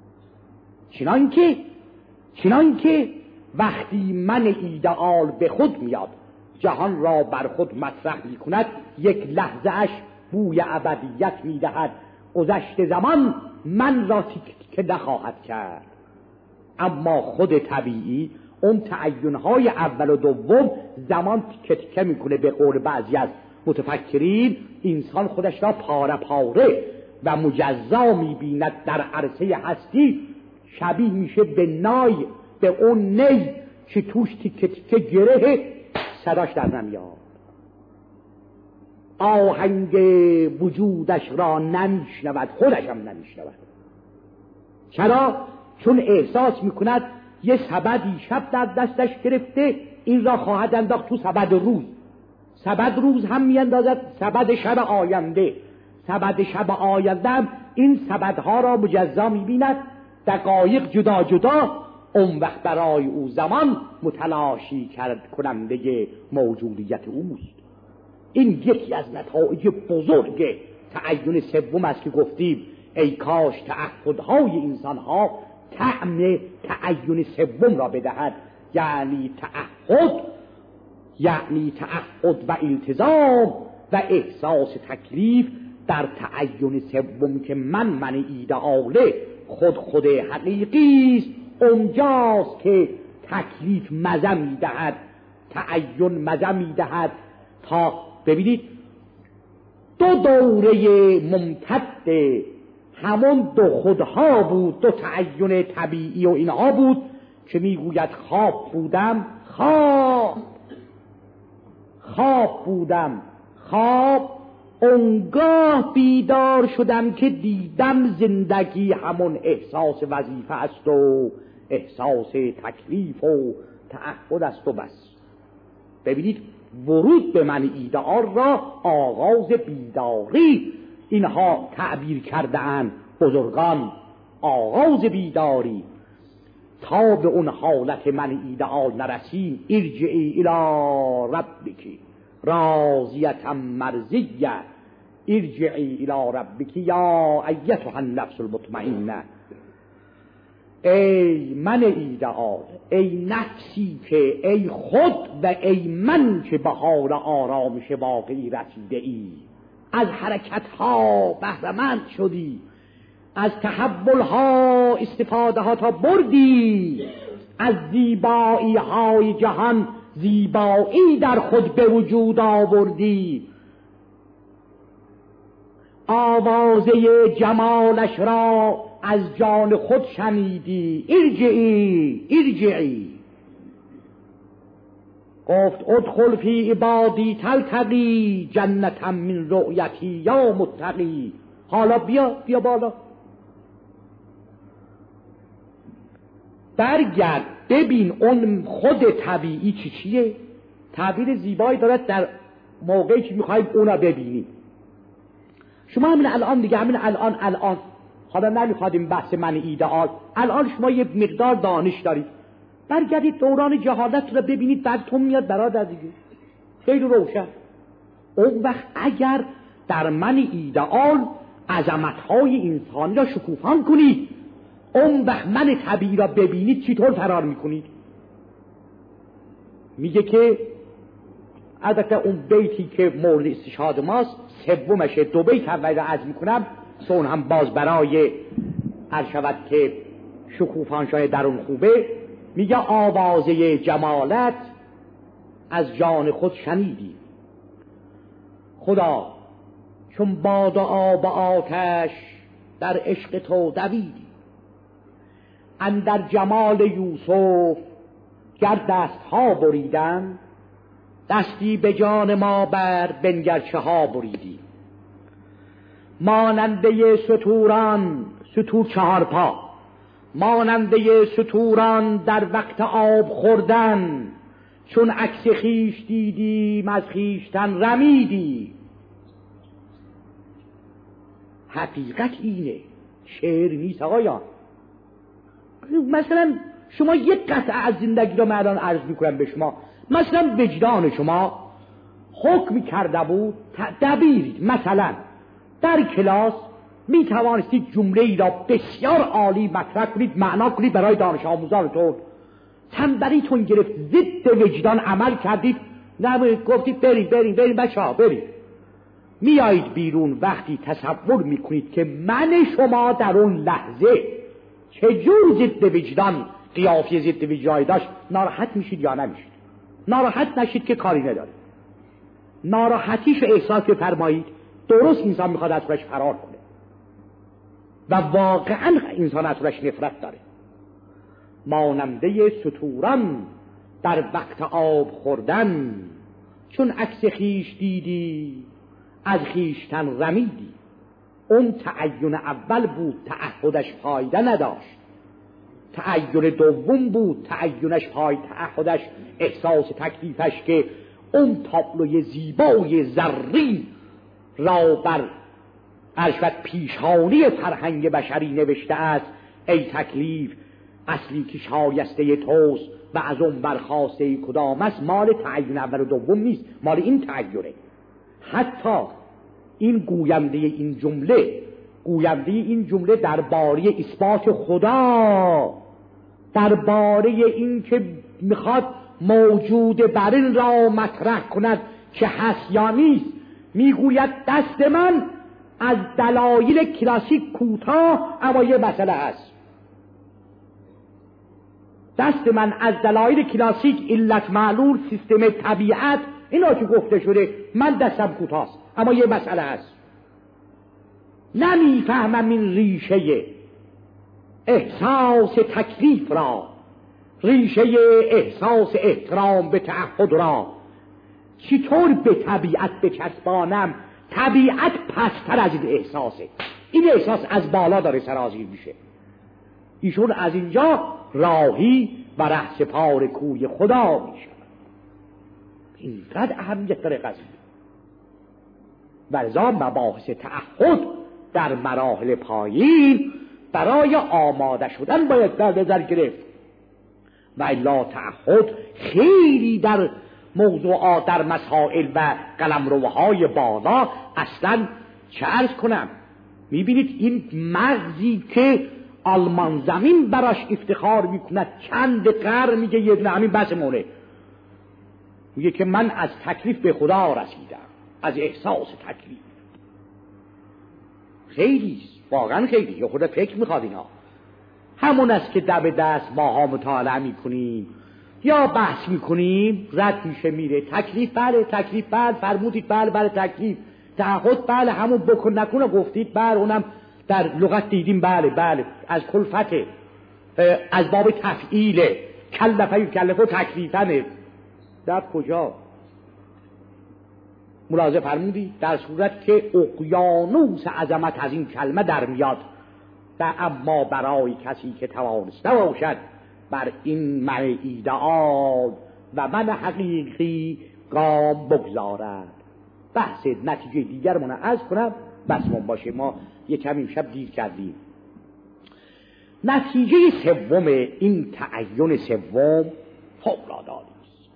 چنانکه وقتی من ایدئال به خود میاد جهان را بر خود مطرح میکند، یک لحظه اش بوی ابدیت میدهد. گذشت زمان من را که نخواهد کرد. اما خود طبیعی اون تعینهای اول و دوم زمان تیکه تیکه میکنه. به قول بعضی از متفکرین انسان خودش را پاره پاره و مجزا می‌بیند در عرصه هستی، شبیه میشه به نای، به اون نی که توش تیکه تیکه گره، صداش در نمیاد، آهنگ وجودش را نمیشنود، خودش هم نمیشنود. چرا؟ چون احساس میکند یه سبدی شب در دستش گرفته، این را خواهد انداخت تو سبد روز. سبد روز هم میاندازد سبد شب آینده. سبد شب آینده هم این سبدها را مجزا میبیند، دقایق جدا جدا، اون وقت برای او زمان متلاشی کننده موجودیت اوست. این یکی از نتایج بزرگ تعین سوم است که گفتیم ای کاش تعهدهای انسانها طعم تعین سوم را بدهد، یعنی تعهد و التزام و احساس تکلیف در تعین سوم که من ایدئاله، خود حقیقی است. اونجاست که تکلیف مزه میدهد، تعین مزه میدهد. تا ببینید دو دوره ممتد همون دو خودها بود، دو تعین طبیعی و اینها بود که میگوید خواب بودم، خواب بودم، اونگاه بیدار شدم که دیدم زندگی همون احساس وظیفه است و احساس تکلیف و تعهد است و بس. ببینید ورود به من ایدئال را آغاز بیداری اینها تعبیر کرده اند بزرگان، آغاز بیداری. تا به اون حالت من ایدئال نرسیم، ارجعی الی ربک راضیة مرضیة، ارجعی الی ربک یا ایتها النفس المطمئنه. ای من ایدئال، ای نفسی که، ای خود و ای من که به حال آرامش واقعی رسیده ای، از حرکتها بهره‌مند شدی، از تحولها استفاده ها تا بردی، از زیبایی های جهان زیبایی در خود به وجود آوردی، آوازه جمالش را از جان خود شنیدی. ارجعی گفت ادخل فی عبادی تلتقی جنتا من رؤیتی یا متقی. حالا بیا بالا، برگرد ببین اون خود طبیعی چیه. تعبیر زیبایی دارد در موقعی که میخواید اونا ببینید. شما همین الان دیگه، همین الان حالا نمیخوادیم بحث من ایدئال، الان شما یه مقدار دانش دارید، برگردید دوران جهالت رو ببینید، بعدتون میاد برادر دیگه، خیلی روشن. اون وقت اگر در من ایدئال عظمت‌های انسانی را شکوفان کنید، اون وقت من طبیعی را ببینید، چطور فرار میکنید؟ میگه که البته اون بیتی که مورد استشهاد ماست سومشه، دو بیت اول را عرض میکنم، سون هم باز برای عرض شود که شکوفانشای درون خوبه. میگه آوازه جمالت از جان خود شنیدی، خدا چون باد و آب و آتش در عشق تو دویدی، اندر جمال یوسف گر دستها بریدن، دستی به جان ما بر بنگر چه ها بریدی. ماننده ستور چهار پا، ماننده ستوران در وقت آب خوردن، چون عکس خویش دیدیم از خویشتن رمیدی. حقیقت اینه، شعر نیست آقایان. مثلا شما یک قطعه از زندگی رو من الان عرض میکنم به شما، مثلا وجدان شما حکم کرده بود دبیرید، مثلا در کلاس می توانستید جمله ای را بسیار عالی مطرح کنید، معنا کنید برای دانش آموزانتون، تنبلیتون گرفت، ضد وجدان عمل کردید، گفتید بریم بچه‌ها بریم. میایید بیرون وقتی تصور میکنید که من شما در اون لحظه چجور ضد وجدان قیافه ضد وجدانی داشت، ناراحت میشید یا نمیشید؟ ناراحت نشید که کاری نداره. ناراحتیش احساس بفرمایید. درست انسان میخواد از خودش فرار کنه و واقعا انسان از خودش نفرت داره. ماننده ستوران در وقت آب خوردن، چون عکس خیش دیدی از خیشتن رمیدی. اون تعین اول بود، تعهدش فایده نداشت. تعین دوم بود، تعینش تعهدش احساس تکلیفش که اون تابلوی زیبای زرین را بر عرشت پیشانی فرهنگ بشری نوشته است: ای تکلیف اصلی که شایسته توست و از اون برخواسته کدام است. مال تعین اول و دوم نیست، مال این تعینه. حتی این گوینده این جمله درباره اثبات خدا، درباره این که میخواد موجود بر این را مطرح کند که هست یا نیست، میگوید دست من از دلایل کلاسیک کوتاه اما یه مسئله هست. دست من از دلایل کلاسیک، علت معلول، سیستم طبیعت، اینا که گفته شده، من دستم کوتاست اما یه مسئله هست. نمیفهمم این ریشه احساس تکلیف را، ریشه احساس احترام به تعهد را چطور به طبیعت بچسبانم. طبیعت پستر از این احساسه. این احساس از بالا داره سرازیر میشه. ایشون از اینجا راهی و رهسپار کوی خدا میشه. اینقدر اهمیت داره قضیه. ولذا مباحث تعهد در مراحل پایین برای آماده شدن باید در نظر گرفت. و الا تعهد خیلی در موضوعات، در مسائل و قلمروهای بالا اصلا چه عرض کنم، میبینید این مغزی که آلمان زمین براش افتخار میکند چند قرن میگه یه دونه همین بس مونه، میگه که من از تکلیف به خدا رسیدم، از احساس تکلیف. خیلی واقعا خیلی، یا خدا فکر میخواد اینا. همون است که دم دست ماها مطالعه میکنیم یا بحث میکنیم، رد میشه میره. تکلیف بله، تکلیف بله، فرمودید بله بله، تکلیف تعهد بله، همون بکن نکنه گفتید بله، اونم در لغت دیدیم بله بله، از کلفته، از باب تفعیله، کلفه تکلیفنه. در کجا ملاحظه فرمودی؟ در صورت که اقیانوس عظمت از این کلمه در میاد، اما برای کسی که توانسته باشد بر این من ایدئال و من حقیقی گام بگذارد. بحث نتیجه دیگر من عرض کنم بسمون باشه، ما یک کمی شب دیر کردیم. نتیجه سوم این تعین سوم فوق‌العاده است.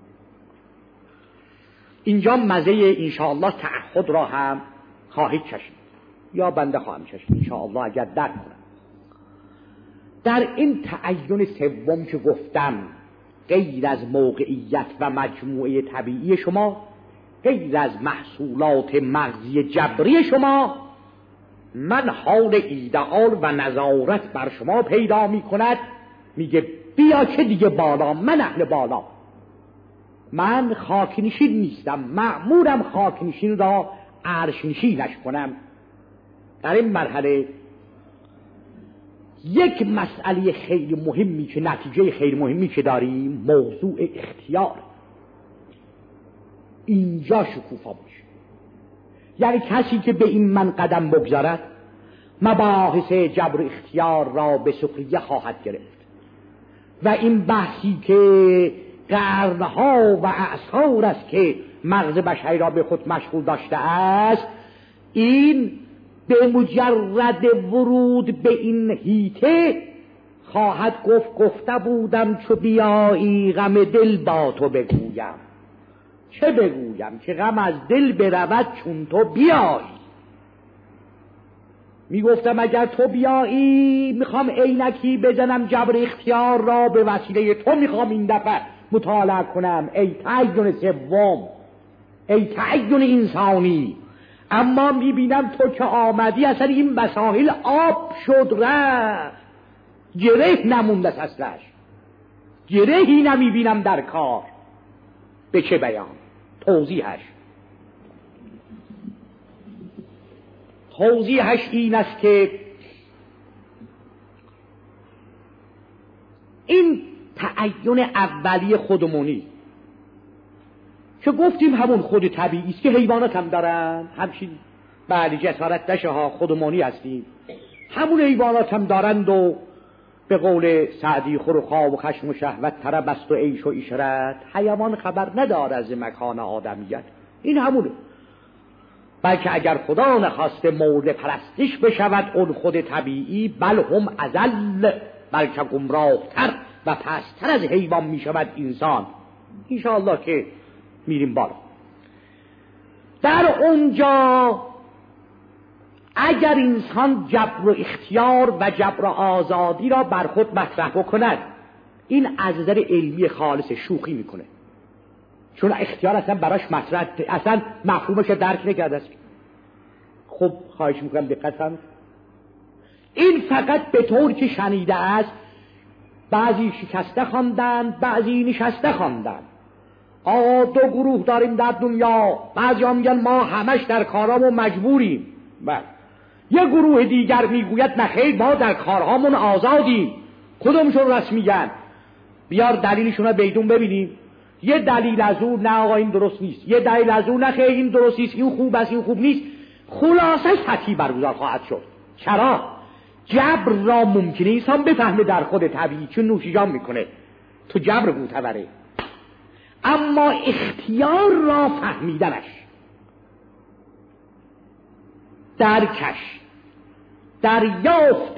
اینجا مزه انشاءالله تعهد را هم خواهید چشید یا بنده خواهم چشید انشاءالله اگر درک کنم. در این تعین سوم که گفتم، غیر از موقعیت و مجموعه طبیعی شما، غیر از محصولات مغزی جبری شما، من حال ایدئال و نظارت بر شما پیدا می کند. میگه بیا که دیگه بالا، من اهل بالا، من خاکنشین نیستم، مأمورم خاکنشین را عرشنشینش کنم. در این مرحله یک مسئله خیلی مهمی که نتیجه خیلی مهمی که داریم، موضوع اختیار، اینجا شکوفا میشه. یعنی کسی که به این من قدم بگذارد، مباحث جبر اختیار را به سخریه خواهد گرفت و این بحثی که قرنها و اعصار است که مغز بشری را به خود مشغول داشته است، این به مجرد ورود به این هیته خواهد گفته بودم چو بیایی غم دل با تو بگویم. چه بگویم که غم از دل برود چون تو بیایی. میگفتم اگر تو بیایی میخوام عینکی بزنم جبر اختیار را به وسیله تو میخوام این دفعه مطالعه کنم. ای تعین سوم، ای تعین انسانی. اما میبینم تو که آمدی اصلا این مسائل آب شد رفت، گره نمونده اصلش، گرهی نمیبینم در کار. به چه بیان؟ توضیحش توضیحش این است که این تعین اولی خودمونی که گفتیم همون خود طبیعی است که حیوانات هم دارن، همچین بله جسارت نشه ها، خودمونی هستیم، همون حیوانات هم دارند و به قول سعدی خور و خواب و خشم و شهوت طرب است و عیش و عشرت، حیوان خبر نداره از مکان آدمیت. این همونه، بلکه اگر خدا نخواسته مورد پرستش بشود اون خود طبیعی، بل هم اذل، بلکه گمراهتر و پستر از حیوان می شود انسان. انشاءالله که میریم بالا. در اونجا اگر انسان جبر و اختیار و جبر و آزادی را بر خود مطرح بکند، این از نظر علمی خالص شوخی میکنه، چون اختیار اصلا براش مطرح، اصلا مفهومش درک نکرده است. خب خواهش میکنم دقت کنید، این فقط به طور که شنیده است، بعضی شکسته خواندند، بعضی نشسته خواندند. دو گروه داریم در دنیا، بعضی هم میگن ما همش در کارامون مجبوریم، بله. یه گروه دیگر میگوید نخیر ما در کارهامون آزادیم. کدومشون راست میگن؟ بیار دلیلشون رو بیدون ببینیم. یه دلیل از اون نه آقا این درست نیست، یه دلیل از اون نه خیر این درست نیست، این خوب است این خوب نیست. خلاصه سطحی برگزار خواهد شد. چرا؟ جبر را ممکنه انسان بفهمه در خود طبیعی، چون نوشیجان میکنه تو جبر معتبره، اما اختیار را فهمیدنش، درکش، دریافت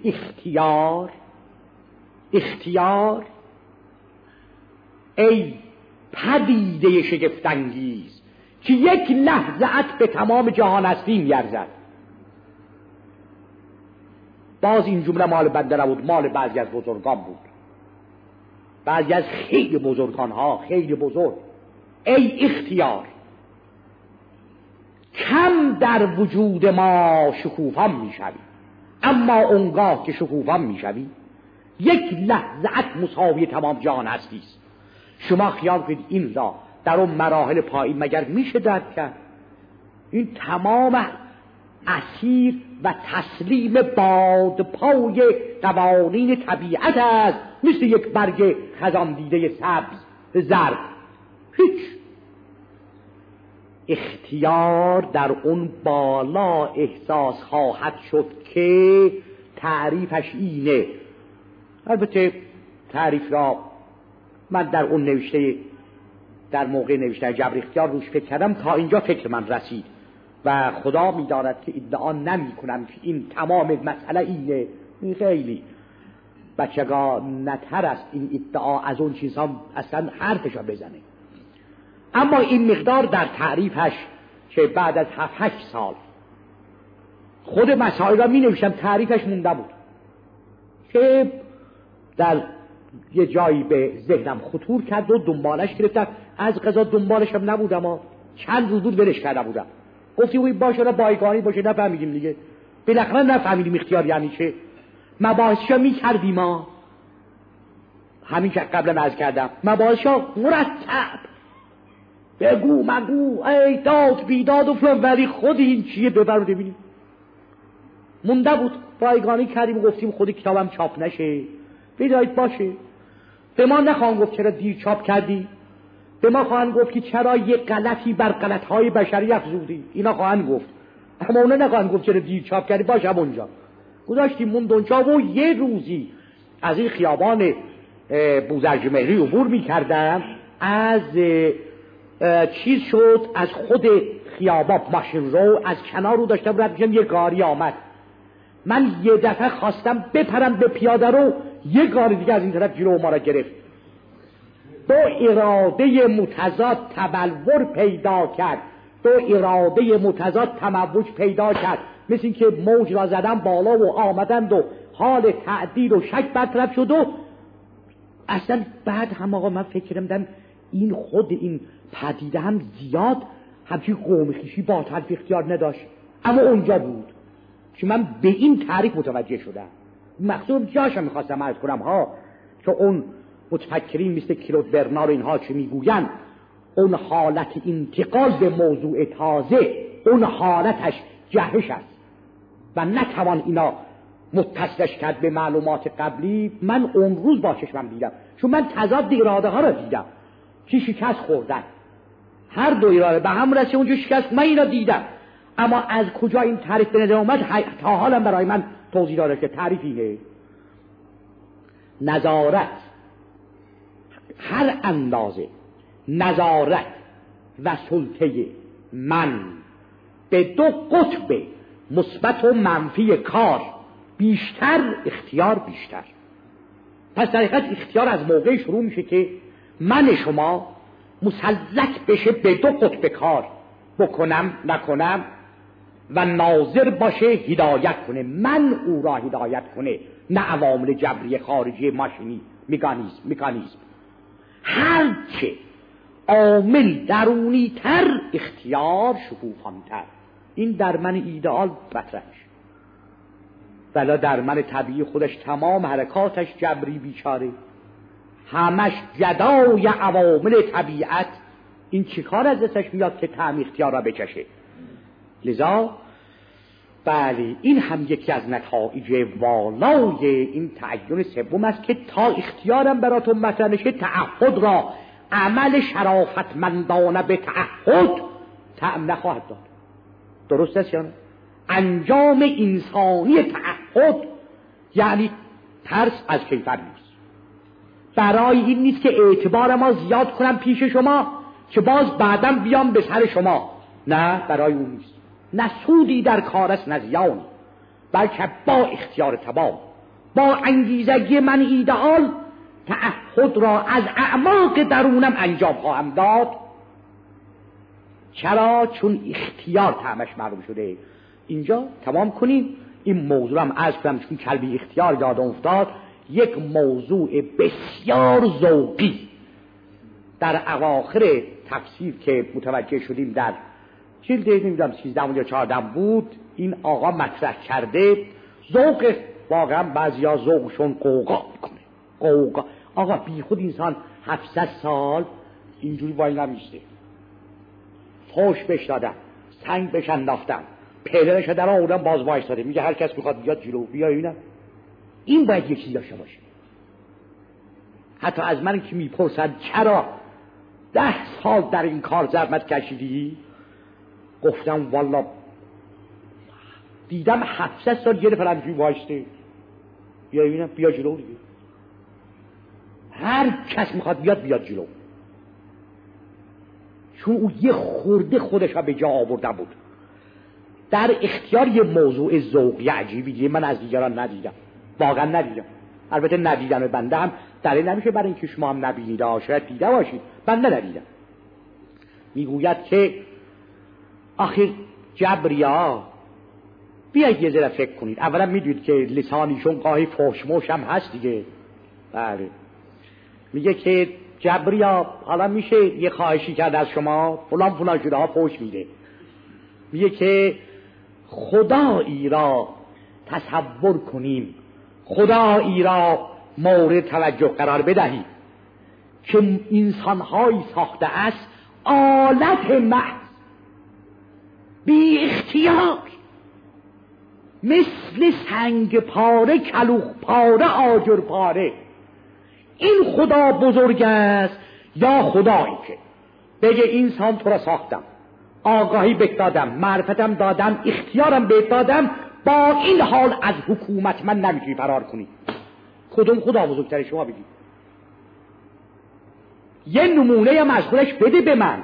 اختیار ای پدیده شگفت‌انگیز که یک لحظه ات به تمام جهان هستی می‌ارزد. باز این جمله مال بنده نبود، مال بعضی از بزرگان بود، بعضی از خیلی بزرگان ها، خیلی بزرگ. ای اختیار، کم در وجود ما شکوفان میشوی، اما اونگاه که شکوفان میشوی یک لحظه مساوی تمام جهان هستی است. شما خیال کنید این را در اون مراحل پایین مگر میشه درک کرد؟ این تمام اسیر و تسلیم باد پای قوانین طبیعت است، مثل یک برگ خزان دیده سبز زرد. هیچ اختیار در اون بالا احساس خواهد شد که تعریفش اینه. البته تعریف را من در اون نوشته، در موقع نوشته جبر اختیار روش فکر کردم، تا اینجا فکر من رسید و خدا می‌داند که ادعا نمی کنم که این تمام مسئله اینه. این خیلی بچگانه‌تر است این ادعا از اون چیزها اصلا حرفشو بزنه. اما این مقدار در تعریفش که بعد از 7-8 سال خود مسائل را می نوشتم، تعریفش مونده بود که در یه جایی به ذهنم خطور کرد و دنبالش گرفتم. از قضا دنبالش هم نبودم، اما چند روز بود ولش کرده بودم. گفتیم اوی باشه را بایگانی باشه، نفهمیدیم دیگه، بالاخره نفهمیدیم اختیار یعنی چه. مباحثشو می کردیم ما، همین که قبلا عرض کردم، مباحثشو مرتب بگو مگو، ای داد بیداد و فلان، ولی خود این چیه ببر ببینیم. مونده بود، بایگانی کردیم و گفتیم خود کتابم چاپ نشه، بدایید باشه. به ما نخواهند گفت چرا دیر چاپ کردی، به ما خواهند گفت که چرا یه غلطی بر غلطهای بشری افزودی، اینا خواهند گفت، اما اونا نخواهند گفت چرا دیر چاپ کردی. باشه اونجا گذاشتیم موند اونجا و یه روزی از این خیابان بوزرجمهری عبور می‌کردم، از چیز شد، از خود خیابان ماشین رو از کنار رو داشتم رد می‌شدم، یه گاری آمد. من یه دفعه خواستم بپرم به پیاده رو، یه گاری دیگه از این طرف جلو ما را گرفت. دو اراده متضاد تبلور پیدا کرد، دو اراده متضاد تموج پیدا کرد، مثل این که موج را زدن بالا و آمدند و حال تعدیل و شک برطرف شد. و اصلا بعد هم آقا من فکر کردم این خود این پدیده هم زیاد همچین قوم خویشی با طرف اختیار نداشت، اما اونجا بود که من به این تعریف متوجه شدم. مقصود جاشم میخواستم عرض کنم ها، که اون متفکرین مثل کلود برنار اینها چه میگوین، اون حالت انتقال به موضوع تازه، اون حالتش جهش است. و نتوان اینا متصلش کرد به معلومات قبلی، من اون روز با چشمم دیدم، چون من تضاد اراده ها را دیدم که شکست خوردن، هر دو اراده به هم رسید اونجا شکست، من اینا دیدم. اما از کجا این تعریف به نظر اومد تا حالا برای من توضیح داده که تعریف اینه: نظارت، هر اندازه نظارت و سلطه من به دو قطب مثبت و منفی کار بیشتر، اختیار بیشتر. پس در حقیقت اختیار از موقع شروع میشه که من شما مسلط بشه به دو قطب کار، بکنم نکنم، و ناظر باشه هدایت کنه، من او را هدایت کنه، نه عوامل جبری خارجی ماشینی مکانیزم. هرچه عامل درونی تر، اختیار شکوفان‌تر. این در من ایدئال مطرح میشه، ولی در من طبیعی خودش تمام حرکاتش جبری بیچاره، همش جدای عوامل طبیعت. این چی کار از دستش میاد که طعم اختیار را بچشه؟ لذا بله، این هم یکی از نتایج والای این تعین سوم است که تا اختیارم براتون مطرح نشه، تعهد را عمل شرافتمندانه به تعهد طعم نخواهد داد. درست است یا نه؟ انجام انسانی تعهد یعنی ترس از کیفر نیست. برای این نیست که اعتبار ما زیاد کنم پیش شما که باز بعدم بیام به سر شما، نه، برای اون نیست. نه سودی در کار است نه زیانی، بلکه با اختیار تمام، با انگیزگی من ایدئال تعهد را از اعماق درونم انجام خواهم داد. چرا؟ چون اختیار طعمش معلوم شده. اینجا تمام کنیم این موضوع هم عرض کنم، چون کلمه اختیار یادم افتاد، یک موضوع بسیار ذوقی در اواخر تفسیر که متوجه شدیم در جلد نمیدونم 13 یا 14 بود، این آقا مطرح کرده. ذوق واقعا بعضیا ذوقشون قوقا میکنه. قوقا آقا بی خود انسان 700 سال اینجوری وای نمیسته، فوش بهش دادن، سنگ بهش انداختن، پدرش در آوردن باز وایستاده، میگه هر کس میخواد بیاد جلو بیا. این باید یکی داشته باشه. حتی از من که میپرسن چرا 10 سال در این کار زحمت کشیدی، گفتم والا دیدم 700 سال یه نفر همجوری وایسته، بیا جلو دیگه، هر کس میخواد بیاد جلو، چون او یه خورده خودش را به جا آورده بود. در اختیار یه موضوع ذوقی عجیبی من از دیگران ندیدم، واقعا ندیدم. البته ندیدن بنده هم دلیل نمیشه برای اینکه شما هم نبینید، شاید دیده باشید، بنده ندیدم. میگوید که آخر جبریا بیاید یه ذره فکر کنید. اولا میدونید که لسانیشون گاهی فحش‌موش هم هست دیگه. بله، میگه که جبریا حالا میشه یه خواهشی کرد از شما، فلان شده ها فحش میده. میگه که خدایی را تصور کنیم، خدایی را مورد توجه قرار بدهید که انسانهایی ساخته است آلت محض بی اختیار، مثل سنگ پاره، کلوخ پاره، آجر پاره. این خدا بزرگ است یا خدایی که بگه انسان تو را ساختم، آگاهی بهت دادم، معرفتم دادم، اختیارم بهت دادم، با این حال از حکومت من نمیتونی فرار کنی. کدوم خدا بزرگتره شما بگید؟ یه نمونه هم از خودش بده به من.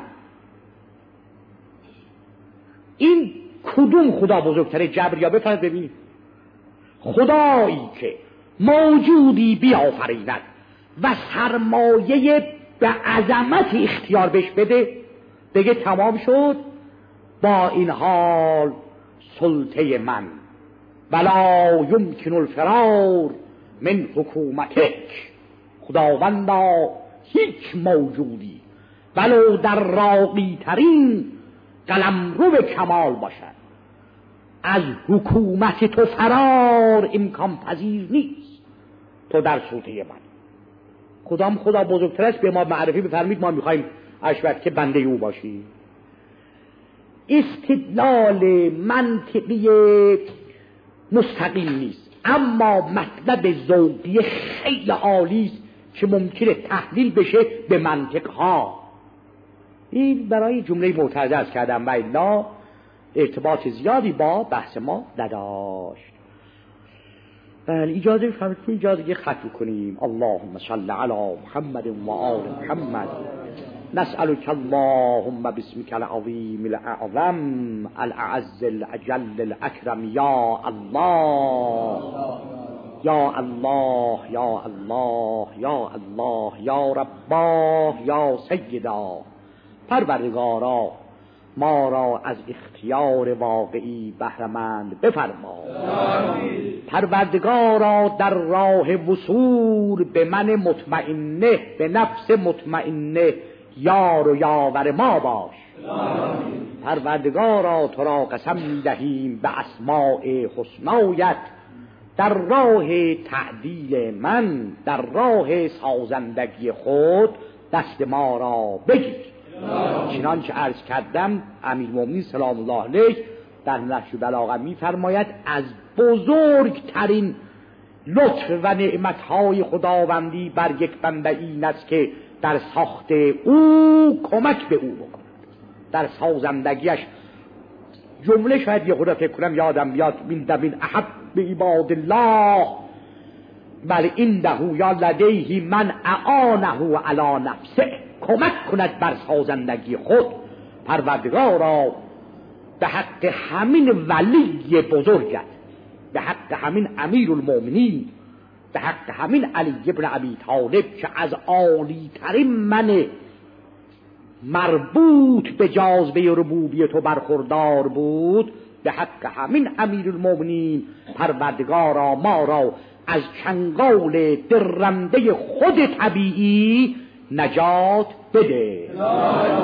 این کدوم خدا بزرگتره؟ جبریا بفرد ببینید. خدایی که موجودی بیافریند و سرمایه به عظمت اختیار بهش بده، بگه تمام شد، با این حال سلطه من ولا یمکن الفرار من حکومتک. خداوندا هیچ موجودی ولو در راقی ترین قلمرو کمال باشد، از حکومت تو فرار امکان پذیر نیست. تو در سلطه من. خدا بزرگتر است، به ما معرفی بفرمید، ما میخوایم اشوت که بنده او باشی. استدلال منطقی مستقیم نیست، اما مطلب ذوقی خیلی عالی است که ممکنه تحلیل بشه به منطق ها. این برای جمله معترضه از کردم و الا ارتباط زیادی با بحث ما نداشت. بله اجازه بفرمایید که اجازه یه ختم کنیم. اللهم صل علی محمد و آل محمد. نسألك اللهم باسمك العظيم الأعظم الأعز الأجل الأكرم يا الله یا الله یا الله یا الله یا رباه یا سیدا. پروردگارا ما را از اختیار واقعی بهره‌مند بفرما. پروردگارا در راه وصول به من مطمئنه، به نفس مطمئنه یار و یاور ما باش. پروردگارا تو را قسم می‌دهیم به اسماء حسنایت در راه تعدیل من، در راه سازندگی خود دست ما را بگیر. چنانچه عرض کردم امیرالمومنین سلام الله علیه در نهج بلاغه می‌فرماید از بزرگترین لطف و نعمت‌های خداوندی بر یک بنده این است که در ساخت او کمک به او بکند، در سازندگیش. جمله شاید یه خدا فکر کنم یادم بیاد من احب به عباد الله بل عنده یا لدیه من اعانه علی نفسه، کمک کند بر سازندگی خود. پروردگارا به حق همین ولی بزرگت، به حق همین امیرالمومنین، به حق همین علی ابن ابی طالب که از عالی ترین من مربوط به جاذبه ربوبیت و برخوردار بود، به حق همین امیرالمومنین پروردگارا ما را از چنگال درنده خود طبیعی نجات بده.